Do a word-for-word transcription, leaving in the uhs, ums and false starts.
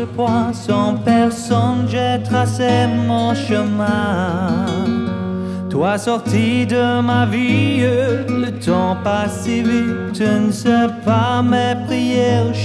de poids, sans personne j'ai tracé mon chemin. Toi sorti de ma vie, le temps passe si vite, je ne sais pas mes prières.